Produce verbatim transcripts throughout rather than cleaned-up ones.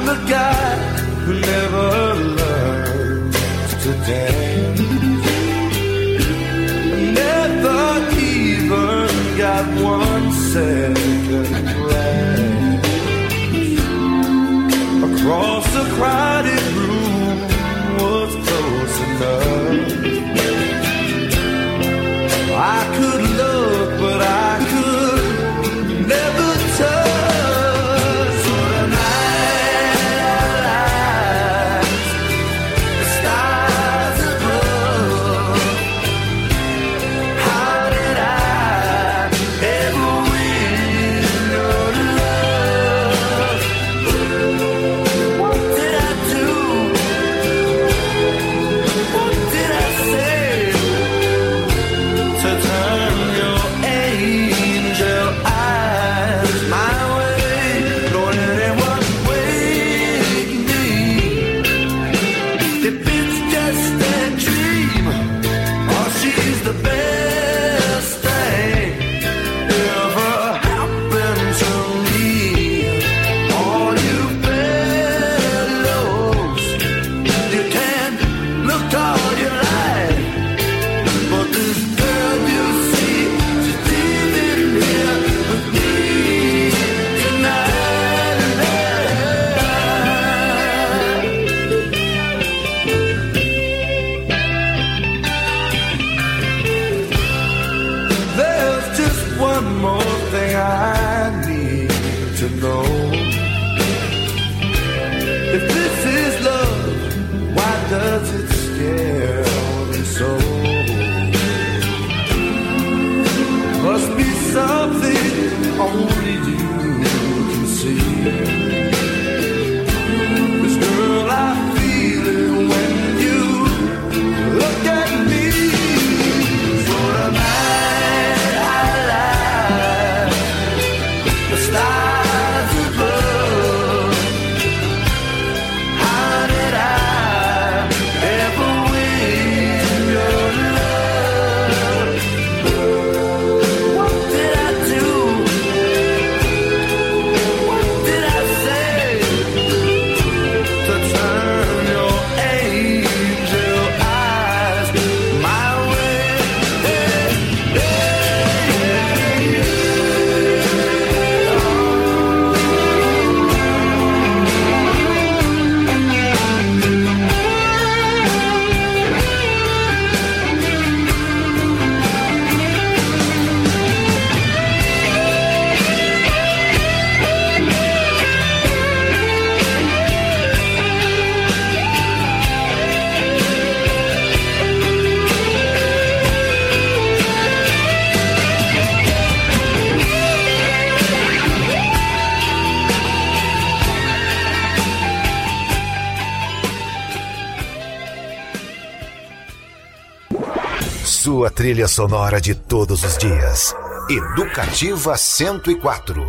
the guy who never learned to dance. Never even got one second glance across the crowded room was close enough. I could look, but I could never touch. So tonight I light the stars above. How did I ever win your love? What did I do? What did I say to turn your angel eyes my way? Lord, anyone wake me if it's just a dream, or she's the best thing ever happened to me. All you fellows, you can look all you like, but this girl you see, she's living here with me tonight. There's just one more thing I need to know. If this is love, why does it scare me so? Must be something only you can see. This girl, I feel it when you look at me. So tonight I light the stars above. How did I ever win your love? What did I do? What did I say to turn your angel eyes my way? Sua trilha sonora de todos os dias. Educativa cento e quatro.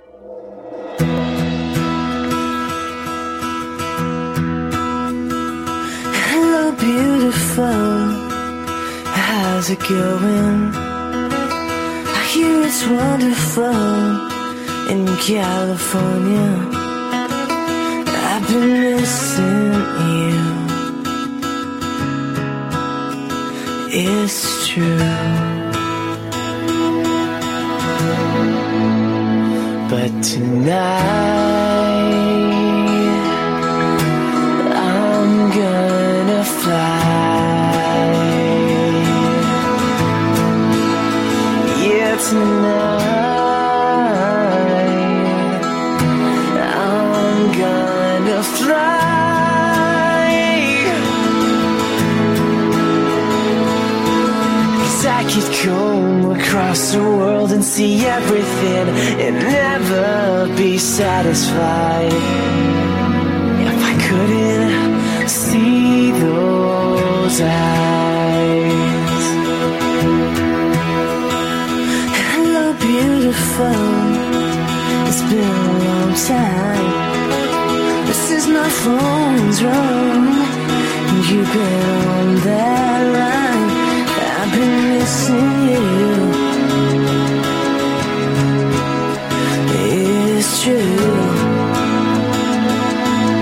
Hello, beautiful. How's it going? I hear it's wonderful in California. I've been missing you. It's true. But tonight I'm gonna fly. Yeah, tonight I'm gonna fly. I could go across the world and see everything and never be satisfied if I couldn't see those eyes. Hello, beautiful. It's been a long time. This is my phone's wrong, and you've been on that line. I've been missing you. It's true.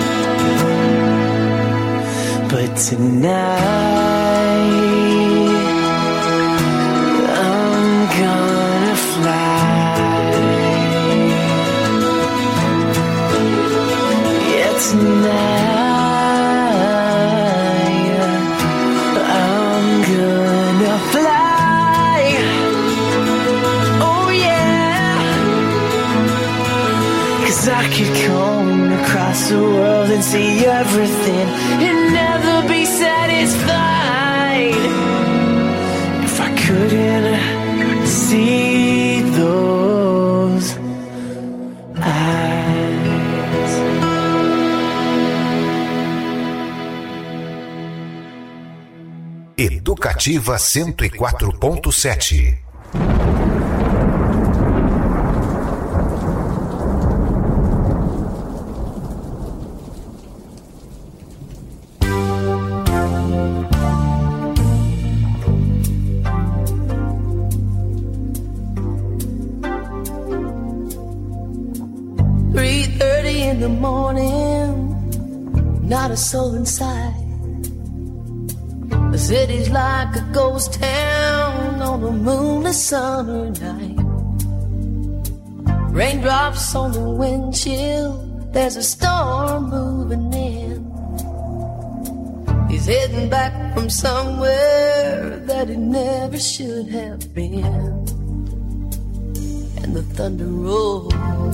I could comb across the world and see everything and never be satisfied if I couldn't see those eyes. Educativa cento e quatro ponto sete. three thirty in the morning, not a soul inside. The city's like a ghost town on a moonless summer night. Raindrops on the windshield, there's a storm moving in. He's heading back from somewhere that he never should have been. And the thunder rolls.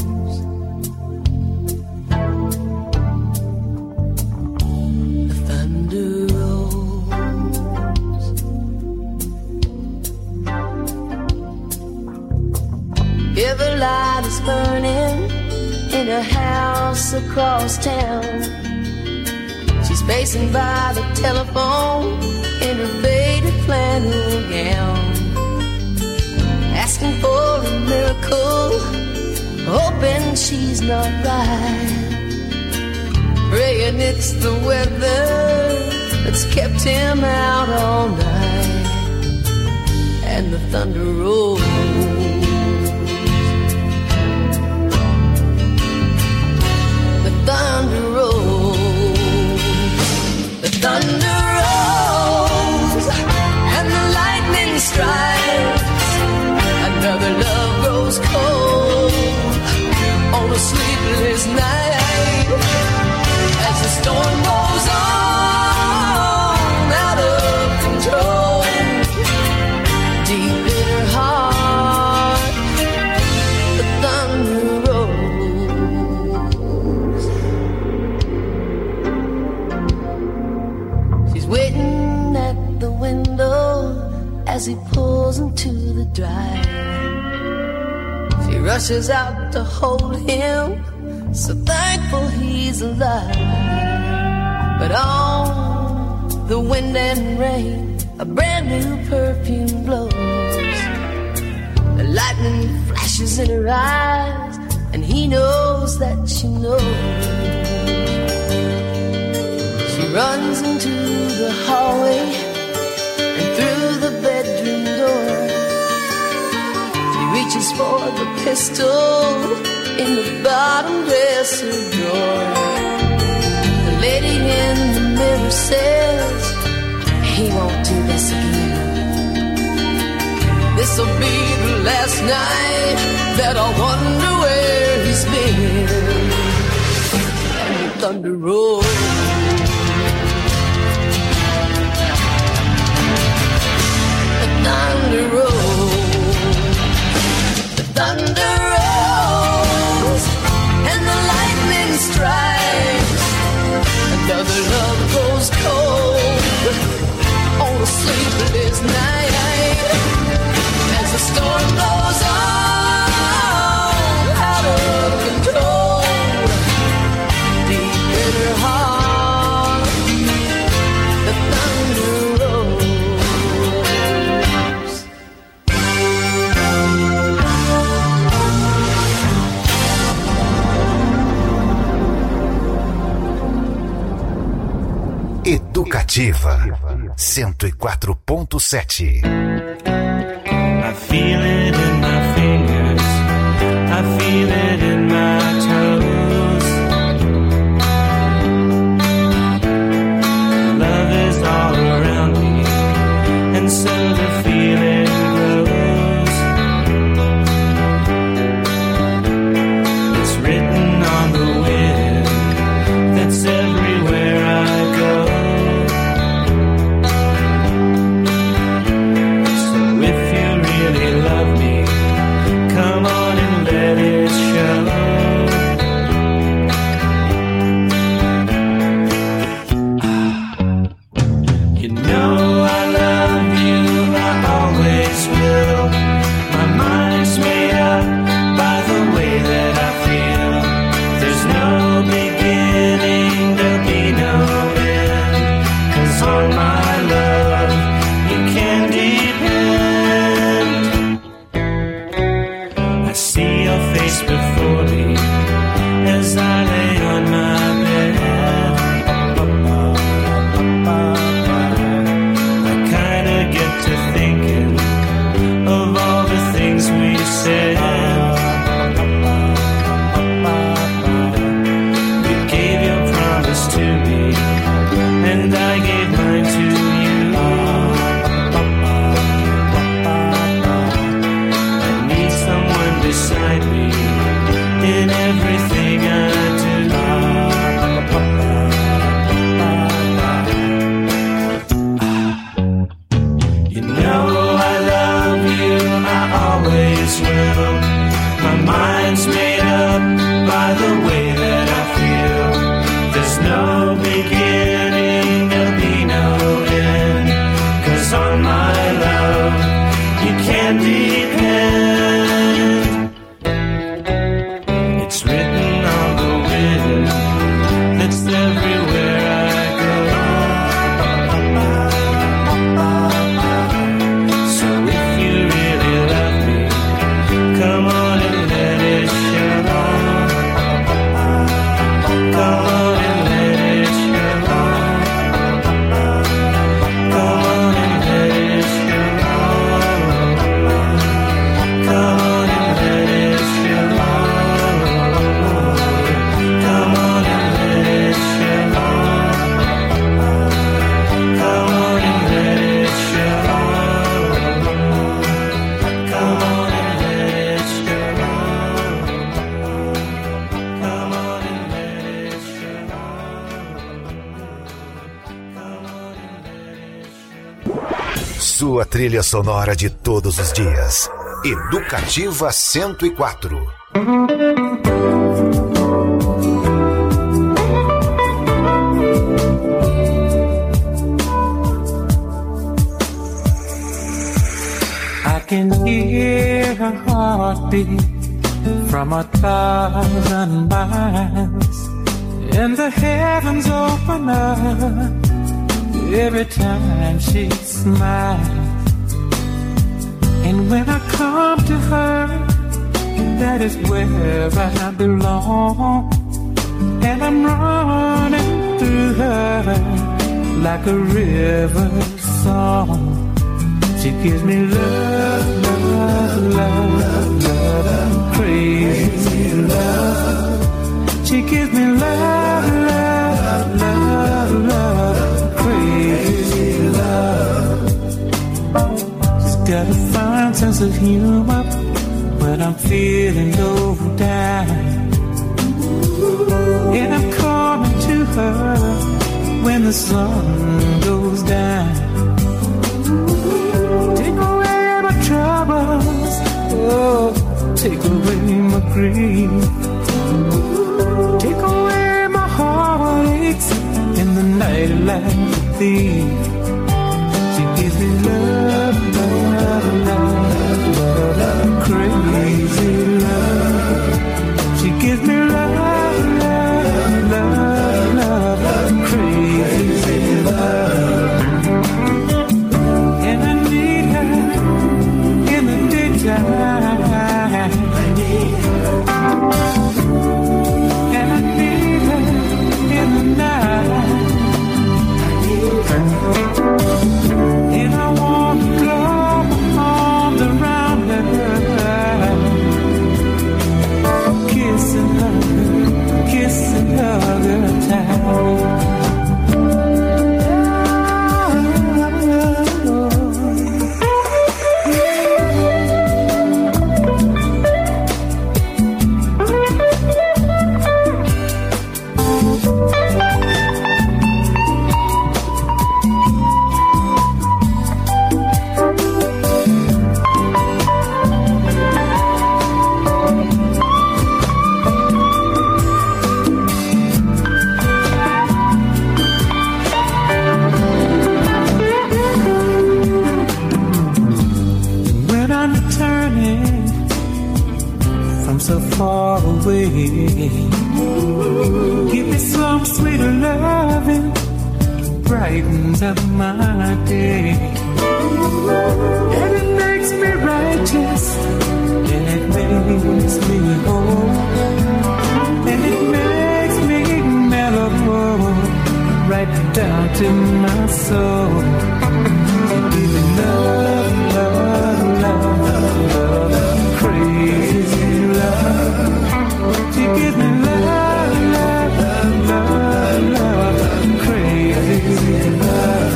The thunder rolls. Every light is burning in a house across town. She's pacing by the telephone in her faded flannel gown, asking for a miracle, hoping she's not right, praying it's the weather that's kept him out all night. And the thunder rolls. Thunder rolls, the thunder rolls, and the lightning strikes. Another love grows cold on a sleepless night as the storm goes on out of control. Deep in her heart, the thunder rolls. Waiting at the window as he pulls into the drive. She rushes out to hold him, so thankful he's alive. But on the wind and rain, a brand new perfume blows. The lightning flashes in her eyes, and he knows that she knows. She runs into the hallway and through the bedroom door. She reaches for the pistol in the bottom dresser drawer. The lady in the mirror says, he won't do this again. This'll be the last night that I'll wonder where he's been. And the thunder rolls. Thunder rolls, the thunder rolls, and the lightning strikes. Another love grows cold on a sleepless night as the storm blows on out of control. Deep in her heart, the thunder rolls. Educativa cento e quatro ponto sete. I feel it in my fingers, I feel it in my toes. Love is all around me, and so the feeling grows. It's written on the wind that's everywhere I go. So mind's made up by the way that I feel. There's no beginning, there'll be no end. 'Cause on my love, you can depend. It's written on the wind that's everywhere I go. So if you really love me, come on and let it show. Come on and let it show. Come on and let it show. Come on and let it show. Come on and let it show. Come on and let it show. Come on and let it show. Come on and let it show. Come on and let it show. Sua trilha sonora de todos os dias. Educativa cento e quatro. I can hear her heartbeat from a thousand miles, and the heavens open up every time she smiles. And when I come to her, that is where I belong. And I'm running through her like a river song. She gives me love, love, love, love, crazy love. She gives me love, love, love, love, crazy love. She's got a fine sense of humor when I'm feeling low down. And I'm coming to her when the sun goes down. Take away my troubles, oh, take away my grief. Take away my heartaches in the night like a thief. She gives me love, love, love, love, crazy love. She gives me love, love, love, love, crazy love. And I need her in the daytime. I need her. And I need her in the night. I need her. And I want to glow my arms around her, kissing her, kissing her good time. So far away, give me some sweet loving, brightens up my day. And it makes me righteous, and it makes me whole, and it makes me mellow right down to my soul. Give me love, love, love, love, crazy love. She gives me love, love, love, love, crazy love.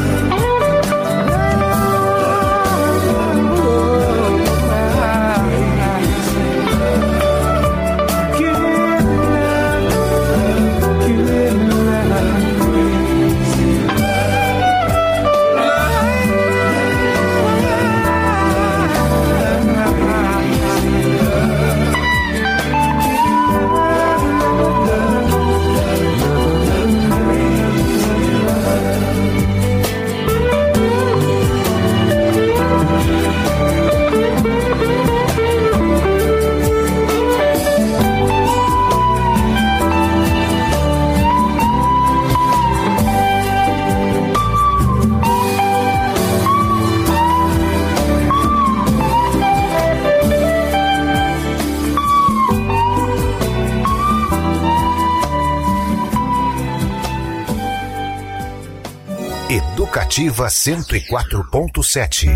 Give me love, give me love, crazy love. Educativa cento e quatro ponto sete.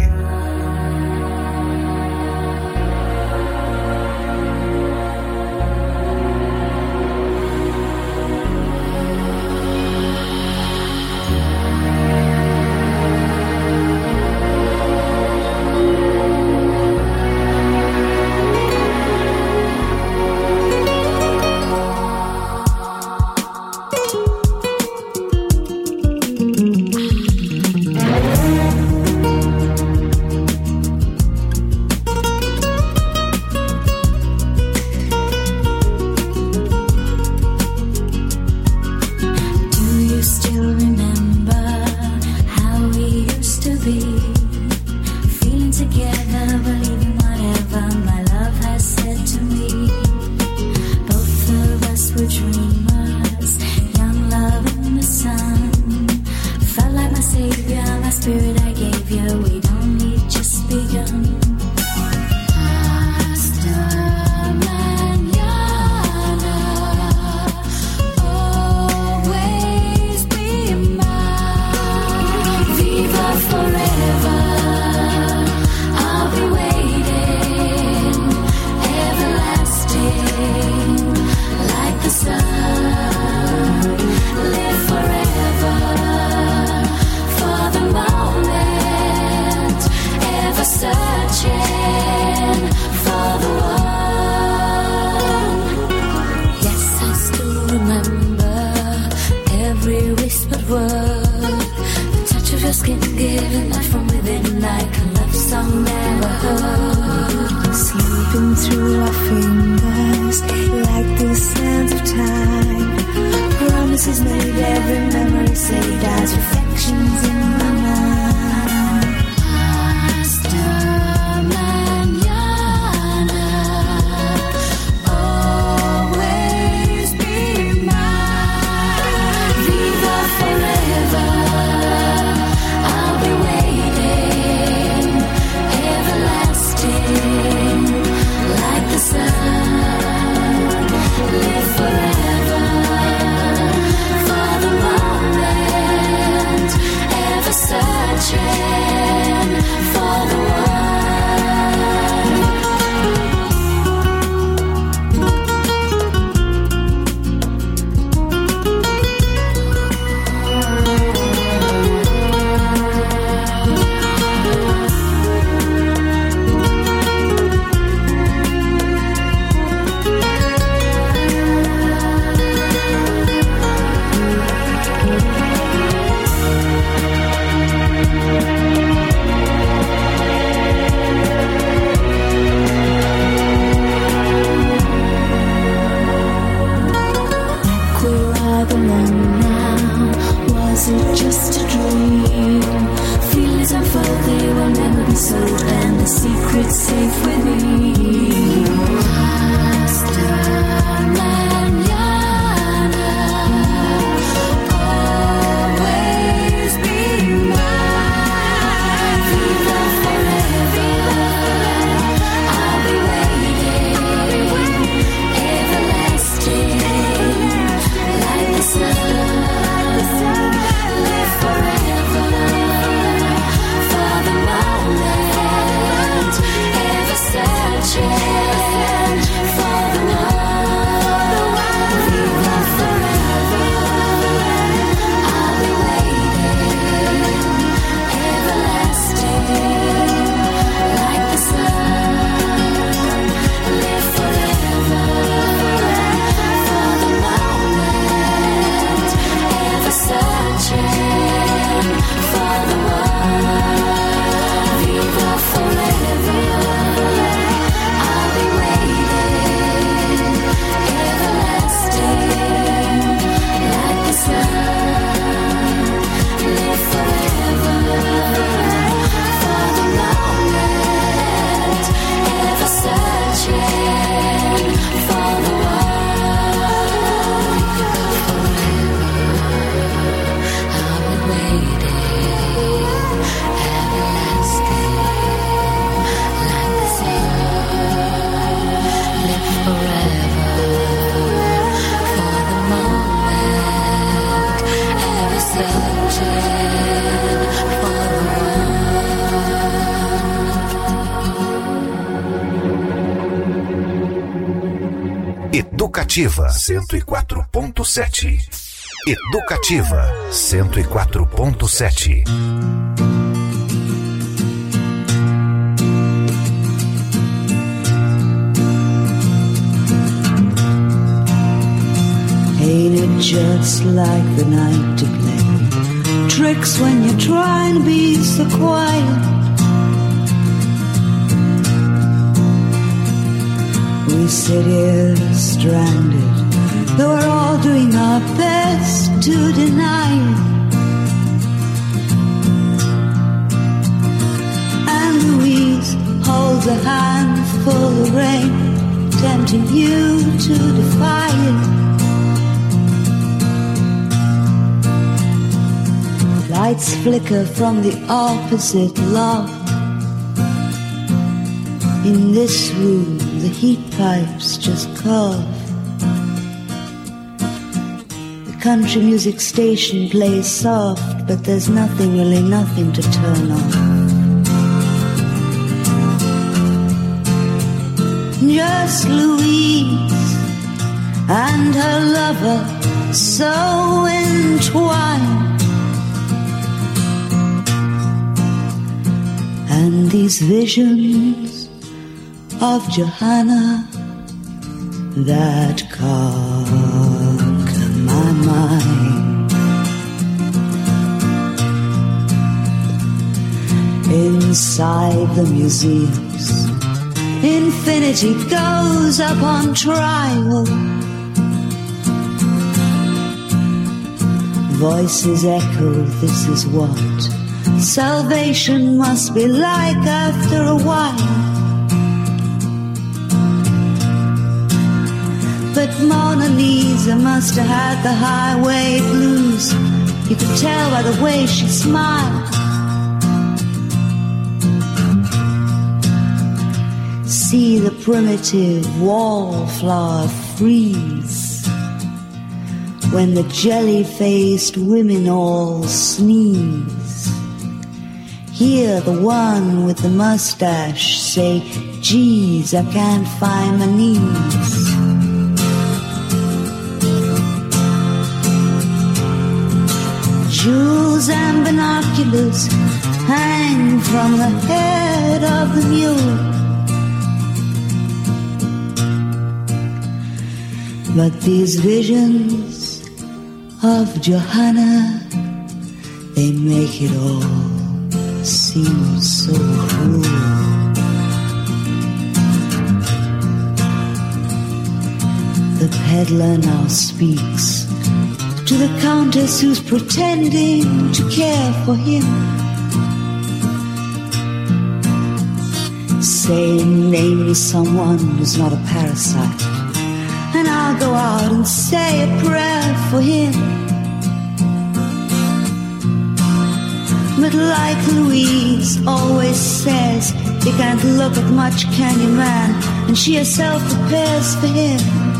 I'll Educativa cento e quatro ponto sete. Educativa cento e quatro ponto sete. Ain't it just like the night to play tricks when you're trying to be so quiet? We sit here stranded, though we're all doing our best to deny it. And Louise holds a handful of rain, tempting you to defy it. Lights flicker from the opposite loft. In this room, the heat pipes just cough. The country music station plays soft, but there's nothing, really nothing to turn off. Just Louise and her lover, so entwined. And these visions of Johanna that conquer my mind. Inside the museums, infinity goes up on trial. Voices echo, this is what salvation must be like after a while. But Mona Lisa must have had the highway blues. You could tell by the way she smiled. See the primitive wallflower freeze when the jelly-faced women all sneeze. Hear the one with the mustache say, geez, I can't find my knees. Jewels and binoculars hang from the head of the mule. But these visions of Johanna, they make it all seems so cruel. The peddler now speaks to the countess who's pretending to care for him, saying, name me someone who's not a parasite, and I'll go out and say a prayer for him. But like Louise always says, you can't look at much, can you, man? And she herself prepares for him.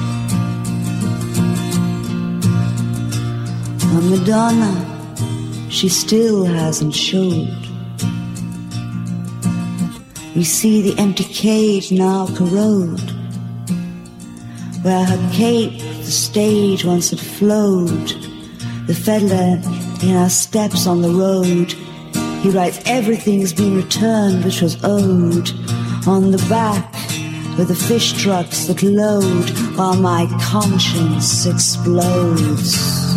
A Madonna, she still hasn't showed. We see the empty cage now corrode, where her cape, the stage once had flowed. The fiddler in our steps on the road, he writes everything's been returned which was owed. On the back with the fish trucks that load, while my conscience explodes.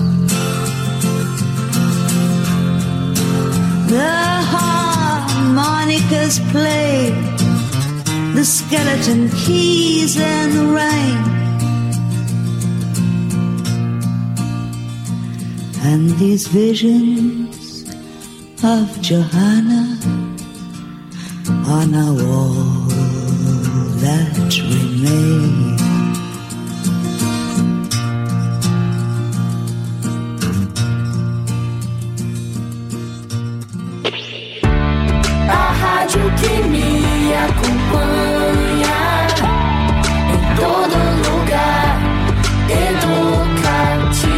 The harmonicas play, the skeleton keys in the rain, and these visions of Johanna are now all that remain. A rádio que me acompanha em todo lugar, Educativa.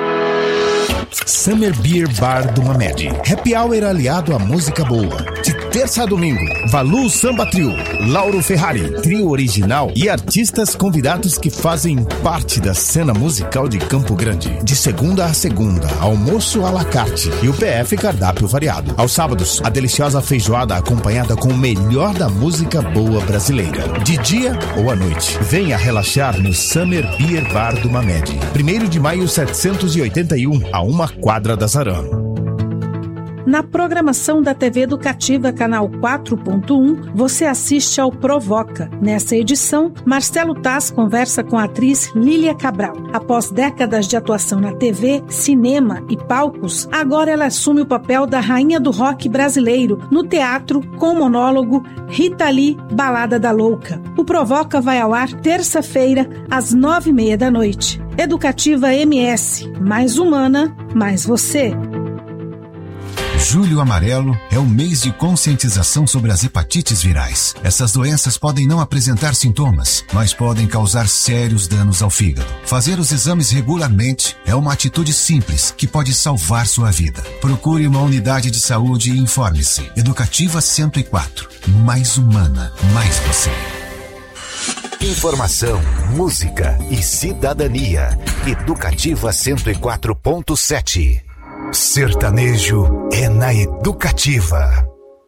Summer Beer Bar do Mamed. Happy Hour aliado à música boa. De terça a domingo. Valu Samba Trio, Lauro Ferrari, trio original e artistas convidados que fazem parte da cena musical de Campo Grande. De segunda a segunda, almoço à la carte e o P F cardápio variado. Aos sábados, a deliciosa feijoada acompanhada com o melhor da música boa brasileira. De dia ou à noite, venha relaxar no Summer Beer Bar do Mamed. primeiro de maio setecentos e oitenta e um, a uma quadra da Zarano. Na programação da T V Educativa Canal quatro ponto um, você assiste ao Provoca. Nessa edição, Marcelo Taz conversa com a atriz Lília Cabral. Após décadas de atuação na T V, cinema e palcos, agora ela assume o papel da rainha do rock brasileiro no teatro com o monólogo Rita Lee, Balada da Louca. O Provoca vai ao ar terça-feira, às nove e meia da noite. Educativa M S, mais humana, mais você. Julho Amarelo é o mês de conscientização sobre as hepatites virais. Essas doenças podem não apresentar sintomas, mas podem causar sérios danos ao fígado. Fazer os exames regularmente é uma atitude simples que pode salvar sua vida. Procure uma unidade de saúde e informe-se. Educativa cento e quatro. Mais humana, mais você. Informação, música e cidadania. Educativa cento e quatro ponto sete. Sertanejo é na Educativa.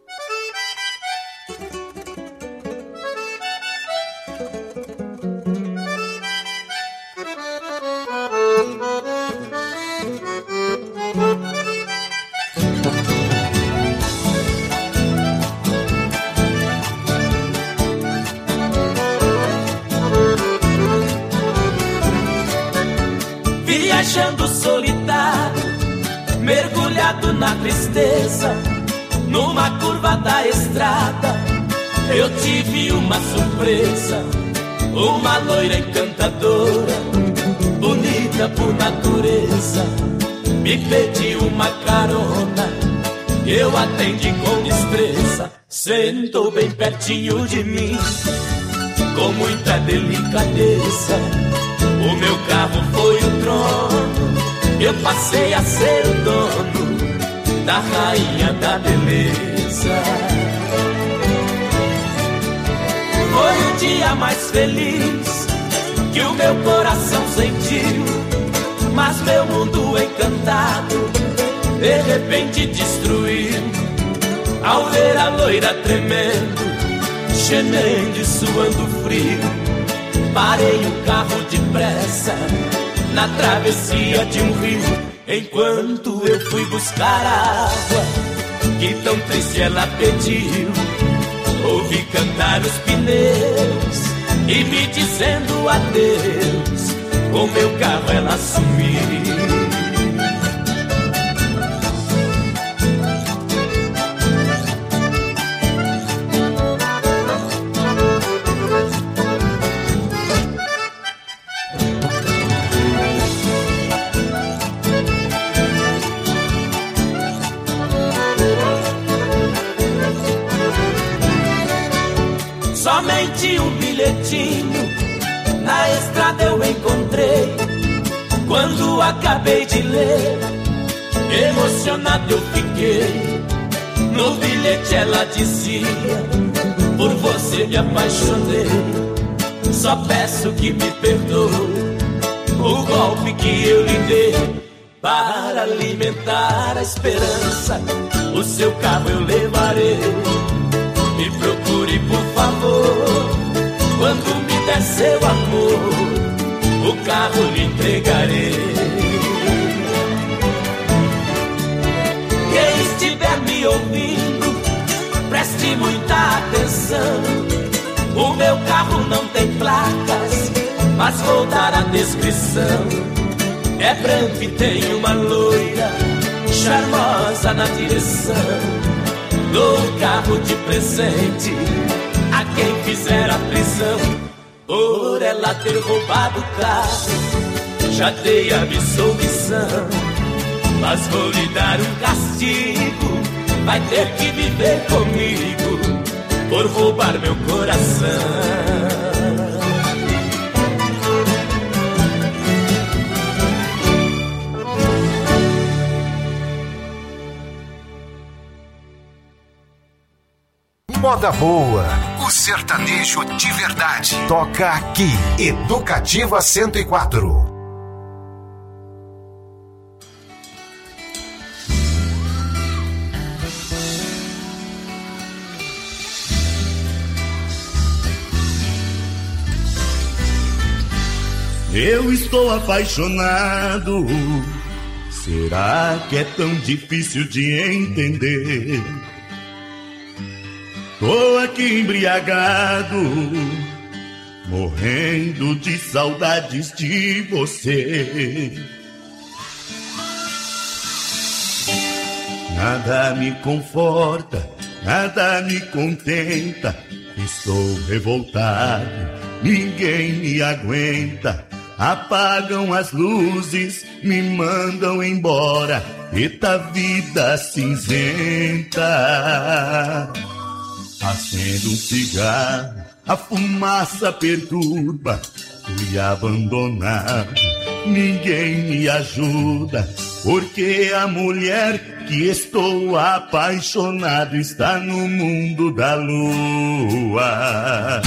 Viajando solitário, mergulhado na tristeza, numa curva da estrada, eu tive uma surpresa. Uma loira encantadora, bonita por natureza, me pediu uma carona, eu atendi com destreza. Sentou bem pertinho de mim, com muita delicadeza. O meu carro foi o trono, eu passei a ser o dono da rainha da beleza. Foi o dia mais feliz que o meu coração sentiu, mas meu mundo encantado de repente destruiu. Ao ver a loira tremendo, gemendo e suando frio, parei o carro depressa na travessia de um rio, enquanto eu fui buscar água que tão triste ela pediu. Ouvi cantar os pneus e me dizendo adeus, com meu carro ela sumiu. Somente um bilhetinho na estrada eu encontrei. Quando acabei de ler, emocionado eu fiquei. No bilhete ela dizia: por você me apaixonei. Só peço que me perdoe o golpe que eu lhe dei. Para alimentar a esperança, o seu carro eu levarei. Me procure, por favor, quando me der seu amor, o carro lhe entregarei. Quem estiver me ouvindo, preste muita atenção. O meu carro não tem placas, mas vou dar a descrição. É branco e tem uma loira charmosa na direção. Dou o carro de presente a quem fizer a prisão por ela ter roubado o carro. Já dei a absolvição, mas vou lhe dar um castigo. Vai ter que viver comigo por roubar meu coração. moda boa. O sertanejo de verdade. Toca aqui. Educativa cento e quatro. Eu estou apaixonado. Será que é tão difícil de entender? Tô aqui embriagado, morrendo de saudades de você. Nada me conforta, nada me contenta. Estou revoltado, ninguém me aguenta. Apagam as luzes, me mandam embora. Eita vida cinzenta. Acendo um cigarro, a fumaça perturba. Fui abandonado, ninguém me ajuda. Porque a mulher que estou apaixonado está no mundo da lua.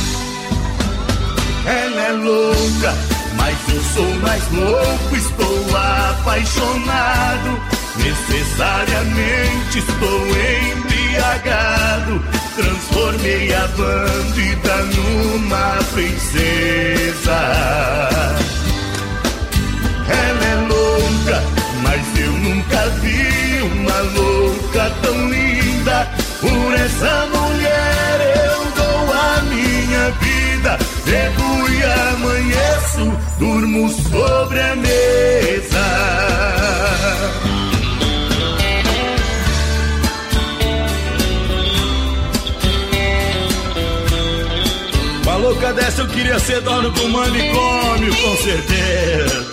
Ela é louca, mas eu sou mais louco. Estou apaixonado, necessariamente estou embriagado. Transformei a bandida numa princesa. Ela é louca, mas eu nunca vi uma louca tão linda. Por essa mulher eu dou a minha vida. Bebo e amanheço, durmo sobre a mesa. Uma louca dessa eu queria ser dono do manicômio, com certeza.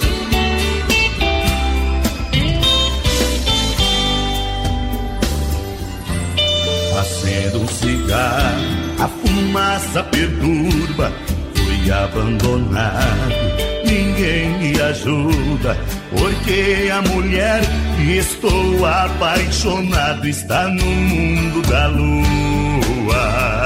Acendo um cigarro, a fumaça perturba. Fui abandonado, ninguém me ajuda. Porque a mulher que estou apaixonado está no mundo da lua.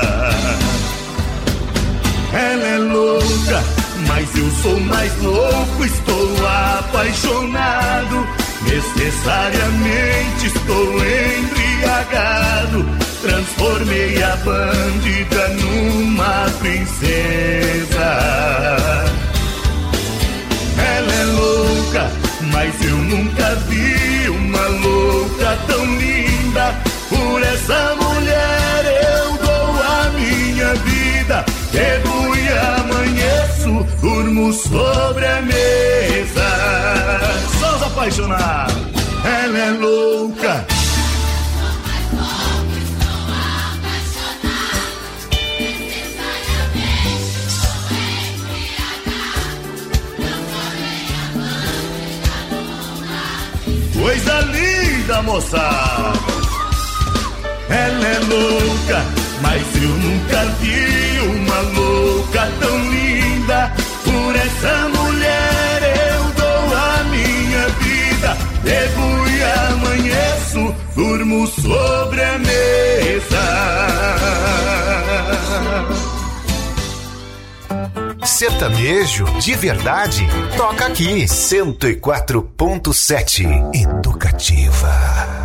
Ela é louca, mas eu sou mais louco. Estou apaixonado, necessariamente estou embriagado. Transformei a bandida numa princesa. Ela é louca, mas eu nunca vi uma louca tão linda. Por essa mulher eu dou a minha vida. Bebo e amanheço, durmo sobre a mesa. Só os apaixonados. Ela é louca. Coisa linda, moçada. Ela é louca, mas eu nunca vi uma louca tão linda. Por essa mulher eu dou a minha vida. Bebo e amanheço, durmo sobre a mesa. Sertanejo de verdade. Toca aqui. cento e quatro ponto sete. Educativa.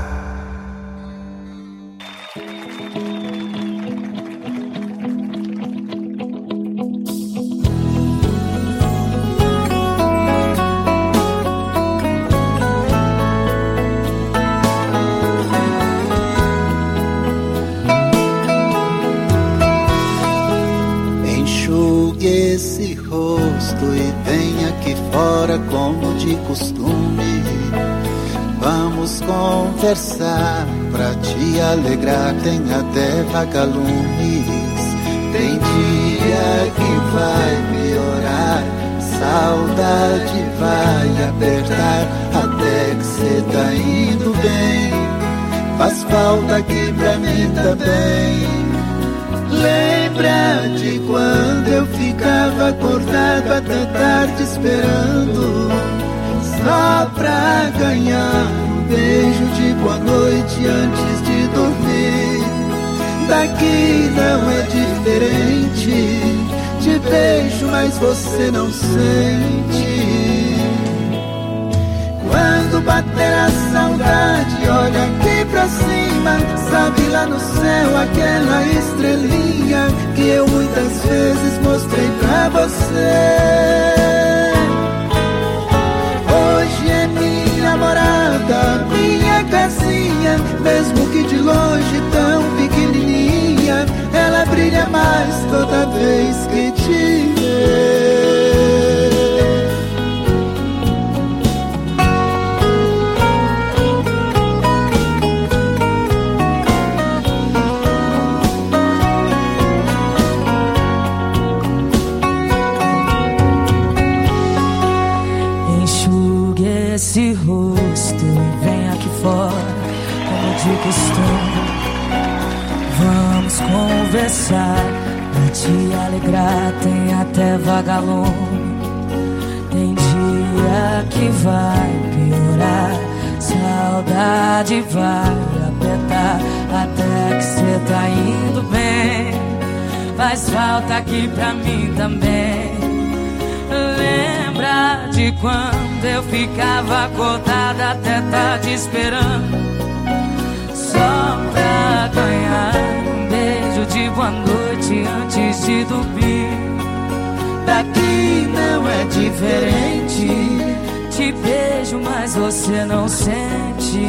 Esse rosto e vem aqui fora como de costume. Vamos conversar pra te alegrar. Tem até vagalumes. Tem dia que vai piorar, saudade vai apertar. Até que cê tá indo bem, faz falta aqui pra mim também. Lembra de quando eu ficava acordado até tarde esperando, só pra ganhar um beijo de boa noite antes de dormir. daqui não é diferente. Te beijo, mas você não sente. Quando bater a saudade, olha aqui pra cima. Sabe lá no céu aquela estrelinha que eu muitas vezes mostrei pra você. Hoje é minha morada, minha casinha. Mesmo que de longe tão pequenininha, ela brilha mais toda vez que te vê. Esse rosto e vem aqui fora, como de costume. Vamos conversar, pra te alegrar tem até vagalume. Tem dia que vai piorar, saudade vai apertar, até que cê tá indo bem. Faz falta aqui pra mim também. Lembra de quando eu ficava acordada até tarde esperando, só pra ganhar um beijo de boa noite antes de dormir. Daqui não é diferente. Te beijo, mas você não sente.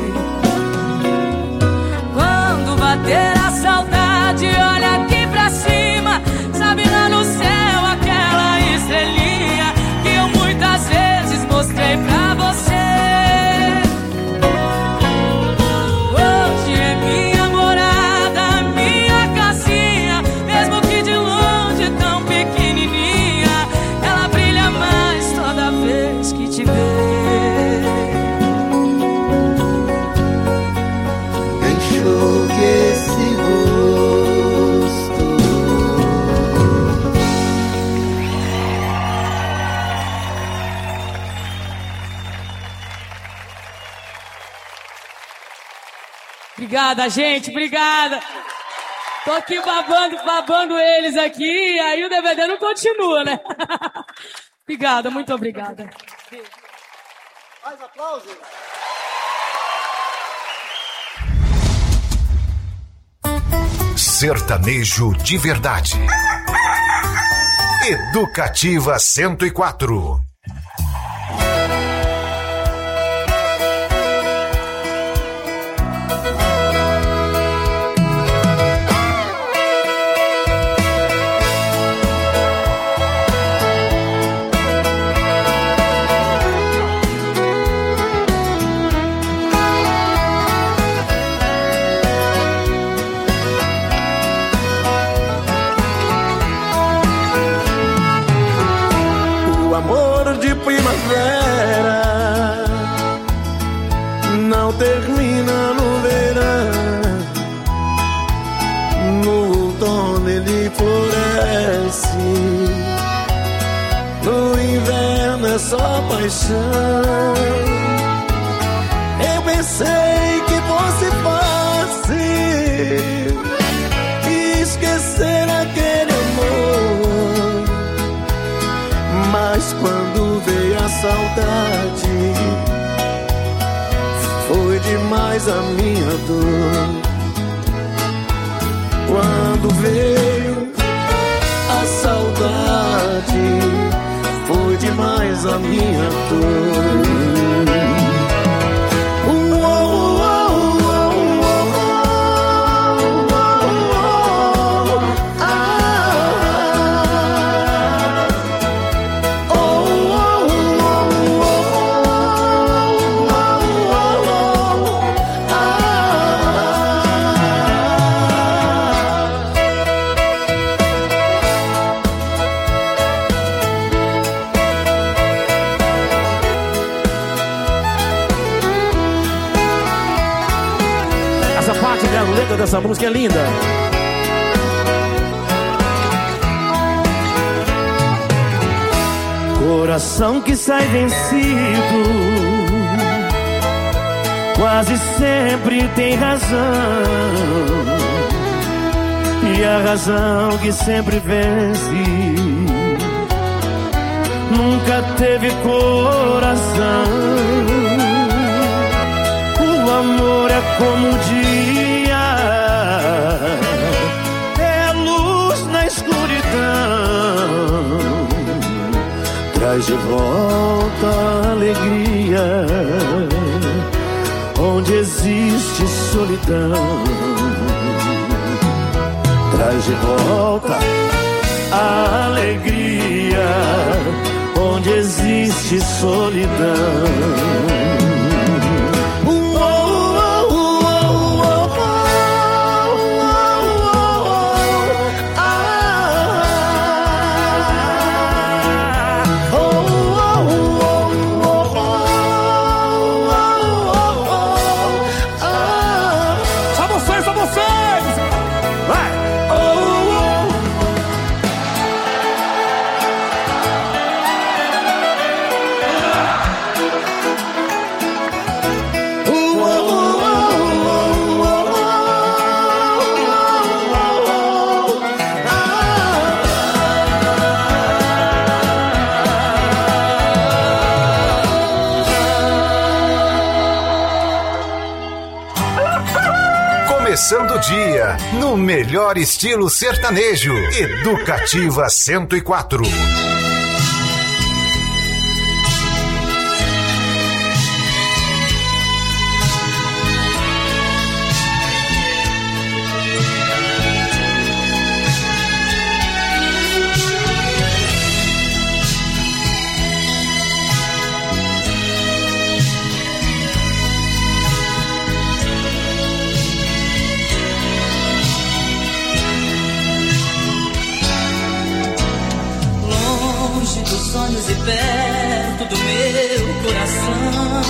Quando bater a saudade, olha aqui pra cima. Sabe lá no céu aquela estrelinha que eu muitas vezes mostrei pra você. Hoje é minha morada, minha casinha. Mesmo que de longe tão pequenininha, ela brilha mais toda vez que te vê. Enxugue esse rosto. Obrigada, gente, obrigada. Tô aqui babando, babando eles aqui, e aí o D V D não continua, né? Obrigada, muito obrigada. Mais aplausos. Sertanejo de verdade. Educativa cento e quatro. Primavera não termina no verão, no outono ele floresce, no inverno é só paixão. Eu pensei que fosse fácil esquecer aquele amor, mas quando veio a saudade, foi demais a minha dor. Quando veio a saudade, foi demais a minha dor. Essa música é linda. Coração que sai vencido quase sempre tem razão. e a razão que sempre vence nunca teve coração. O amor é como o dia, é luz na escuridão, traz de volta a alegria onde existe solidão. Traz de volta a alegria onde existe solidão. Começando o dia no melhor estilo sertanejo. Educativa cento e quatro. E perto do meu coração,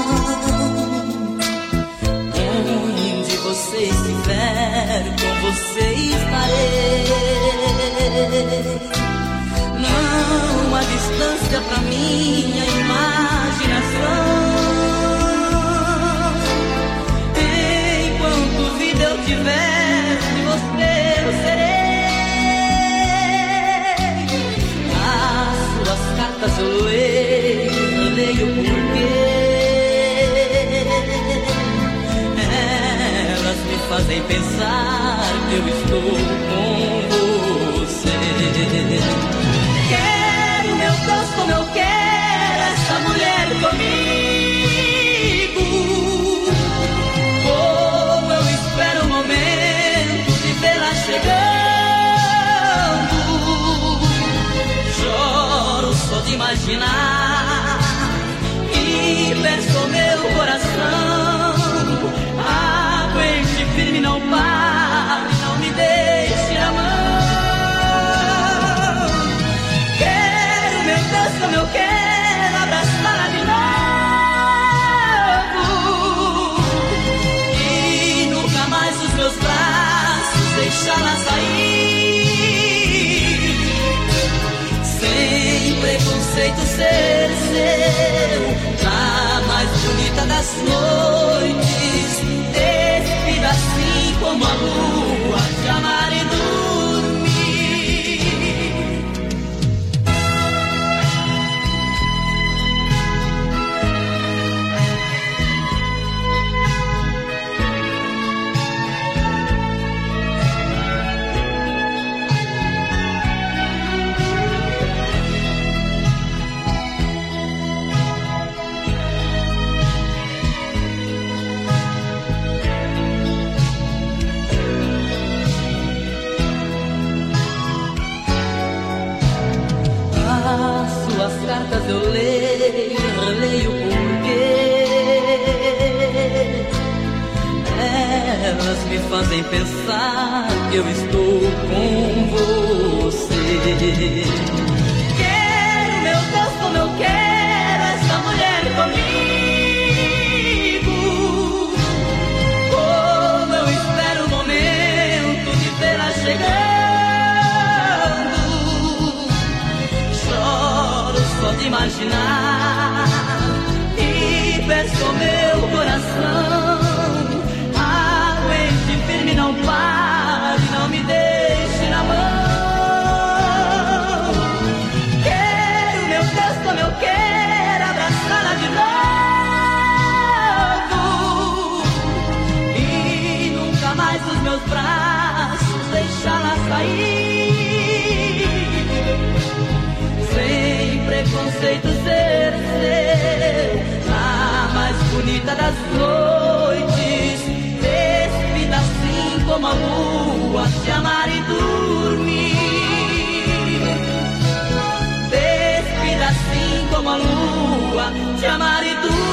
onde você estiver, com você estarei. Não há distância pra minha imaginação. Enquanto vida eu tiver, de você eu serei. Eu leio, leio porque elas me fazem pensar que eu estou com você. Quero meu Deus como eu quero essa mulher comigo. Como eu espero o momento de vê-la chegando. Choro só de imaginar e peço ao meu coração, aguente firme, não pare, não me deixe na mão. Quero, meu Deus, como eu quero abraçá-la de novo e nunca mais os meus braços deixá-la sair. Sem preconceito ser seu, na mais bonita das noites, despida assim como a lua, te amar e suas cartas eu leio, releio porque elas me fazem pensar que eu estou com você. Quero, meu Deus, como eu quero essa mulher comigo. Como eu espero o momento de vê-la chegando. Só de imaginar e peço ao meu coração, aguente firme, não pare, não me deixe. sair, sem preconceito ser seu, a mais bonita das noites, despida assim como a lua, te amar e dormir, despida assim como a lua, te amar e dormir.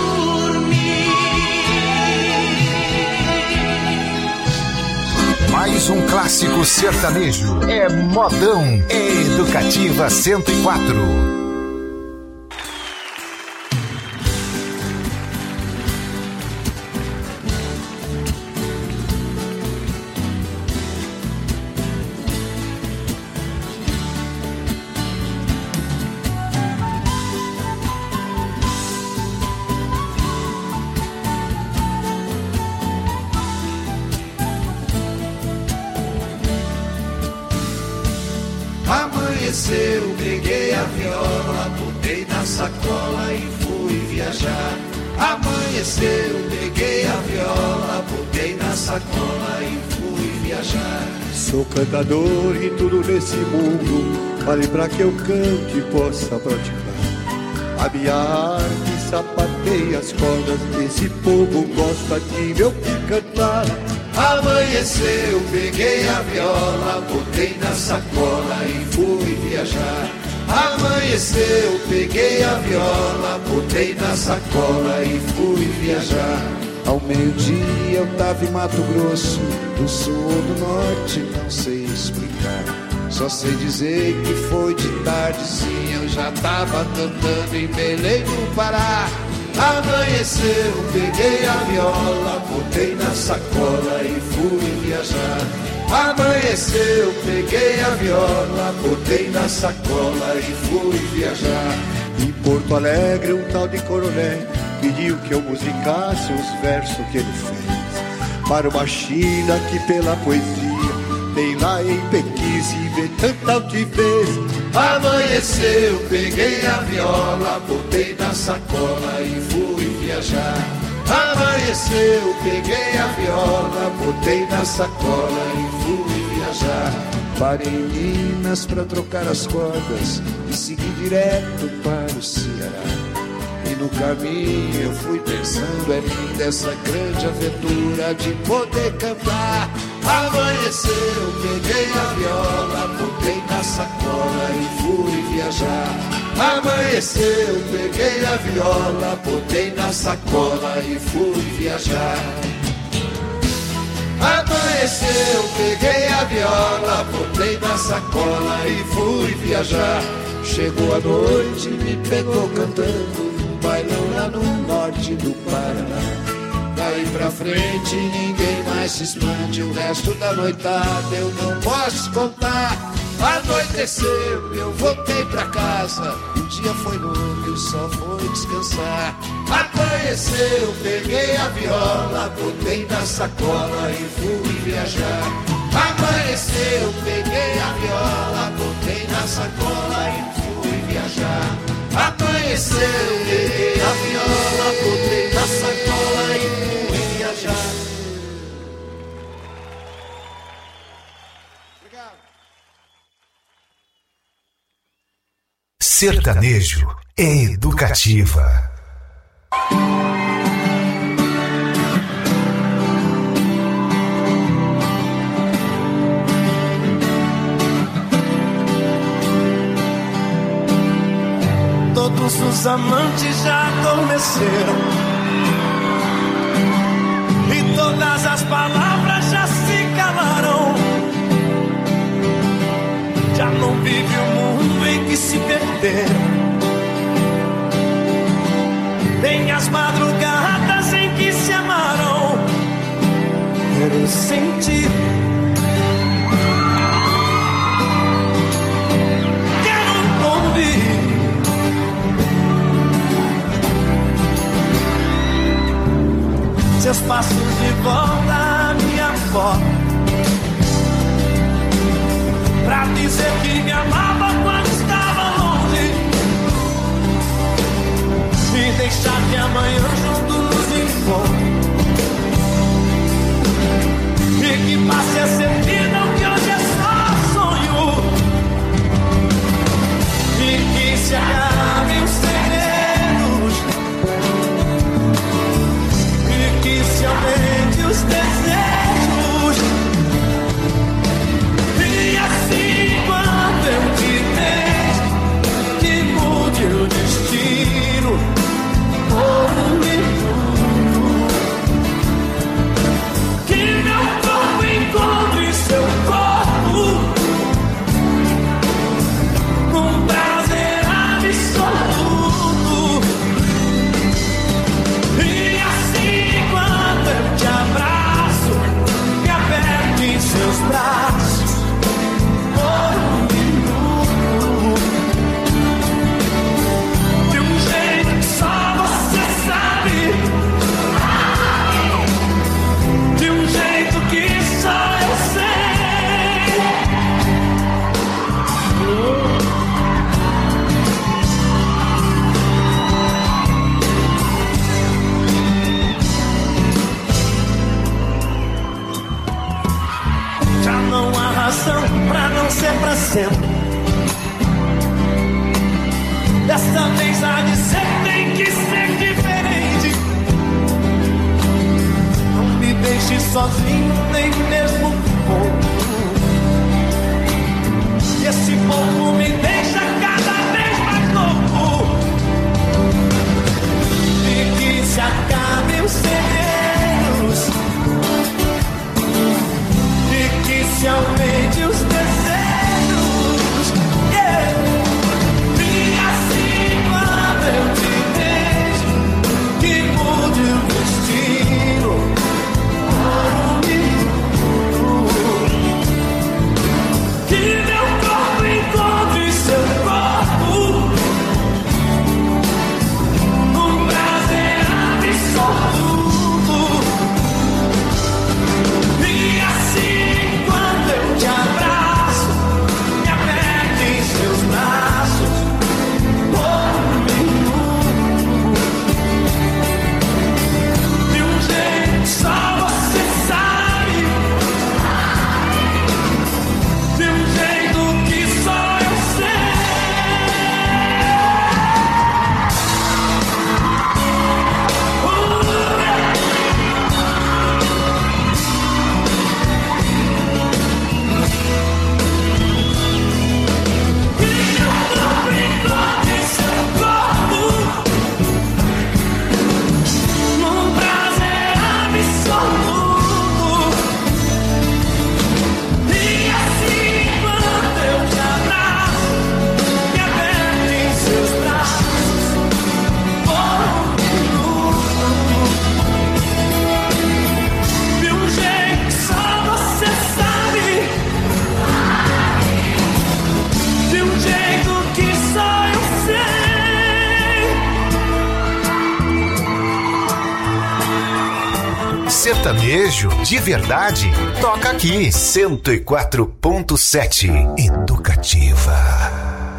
Mais um clássico sertanejo. É modão. É Educativa cento e quatro. Amanheceu, peguei a viola, botei na sacola e fui viajar. Amanheceu, peguei a viola, botei na sacola e fui viajar. Sou cantador e tudo nesse mundo vale pra que eu cante e possa praticar. A minha arte sapateia as cordas desse povo, gosta de me ouvir cantar. Amanheceu, peguei a viola, botei na sacola e fui viajar. Amanheceu, peguei a viola, botei na sacola e fui viajar. Ao meio-dia eu tava em Mato Grosso, do sul ou do norte, não sei explicar. Só sei dizer que foi de tardezinha, eu já tava cantando em Belém do Pará. Amanheceu, peguei a viola, botei na sacola e fui viajar. Amanheceu, peguei a viola, botei na sacola e fui viajar. Em Porto Alegre um tal de coronel pediu que eu musicasse os versos que ele fez para uma China que pela poesia tem lá em Pequim, se vê tanta altivez. Amanheceu, peguei a viola, botei na sacola e fui viajar. Amanheceu, peguei a viola, botei na sacola e fui viajar. Parei em Minas pra trocar as cordas e segui direto para o Ceará. E no caminho eu fui pensando, é linda essa grande aventura de poder cantar. Amanheceu, peguei a viola, botei na sacola e fui viajar. Amanheceu, peguei a viola, botei na sacola e fui viajar. Amanheceu, peguei a viola, botei na sacola e fui viajar. Chegou a noite, me pegou cantando num bailão lá no norte do Paraná. Daí pra frente ninguém mais se expande, o resto da noitada eu não posso contar. Anoiteceu, eu voltei pra casa, o dia foi longo, o sol foi descansar. Amanheceu, peguei a viola, botei na sacola e fui viajar. Amanheceu, peguei a viola, botei na sacola e fui viajar. Amanheceu, peguei a viola, botei na sacola e fui viajar. Sertanejo é Educativa. Todos os amantes já adormeceram e todas as palavras já se calaram. Já não vive o mundo em que se perderam, nem as madrugadas em que se amaram. Quero sentir, quero ouvir seus passos de volta a me ser pra sempre. Dessa vez há de ser, tem que ser diferente. Não me deixe sozinho, nem mesmo um pouco. E esse pouco me deixa cada vez mais louco. E que se acabem os segredos, e que se aumente os desejos. Yeah. E assim quando eu te vejo, que mude o destino por um minuto. Que meu corpo encontre seu corpo, um prazer absoluto. E assim quando eu te abraço, me aperte em seus braços por um minuto. De um jeito só você sabe, de um jeito que só eu sei. Num prazer absoluto. E assim quando eu te abraço, me aperte em seus braços por um minuto. De um jeito que só você sabe, de um jeito que só eu sei. Sertanejo de verdade, toca aqui. cento e quatro ponto sete Educativa.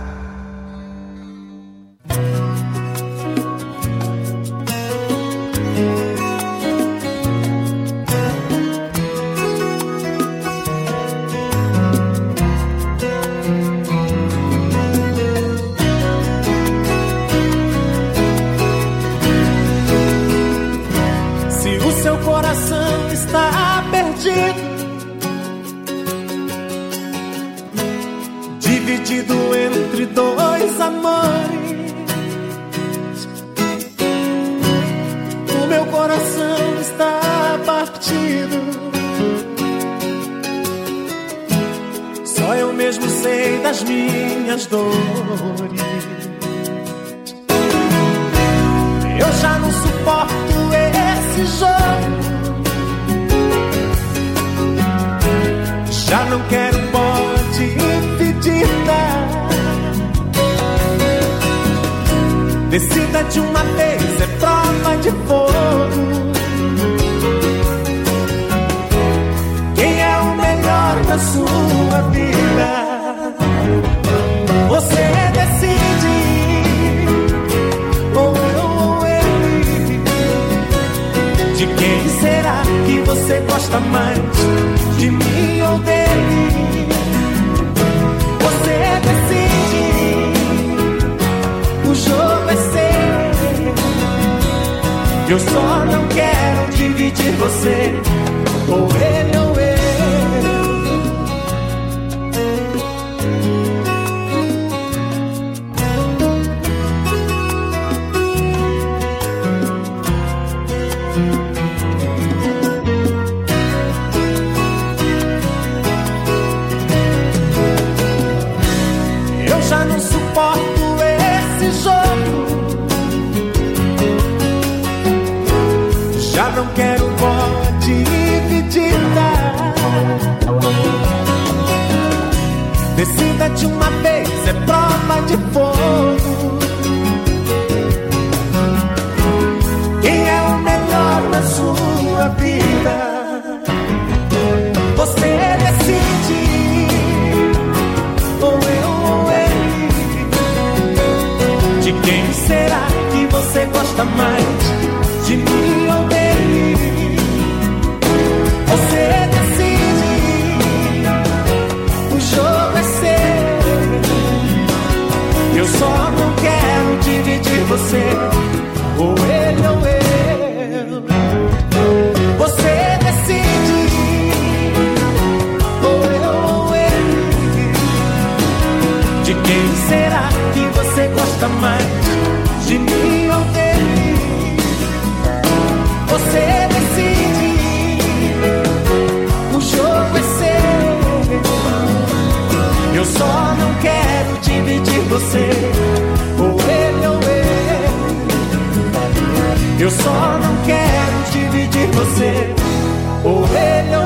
Se o seu coração está perdido, dividido entre dois amores, o meu coração está partido. Só eu mesmo sei das minhas dores. Eu já não suporto esse jogo, já não quero pode impedida. Decida de uma vez, é prova de fogo. Quem é o melhor da sua vida? Você decide, ou eu ou ele. De quem será que você gosta mais? De mim ou dele? Você decide, o jogo é seu. Eu só não quero dividir você, ou ele ou eu. Eu já não suporto esse jogo, já não quero vote dividida. Decida de uma vez, é prova de fogo. Quem é o melhor na sua vida? Você decide, ou eu ou ele. De quem será que você gosta mais? De mim ou dele? Você decide, o jogo é seu. gosta mais de mim ou dele. Você decide, o jogo é seu. Eu só não quero dividir você, ou ele ou eu. Eu só não quero dividir você, ou ele ou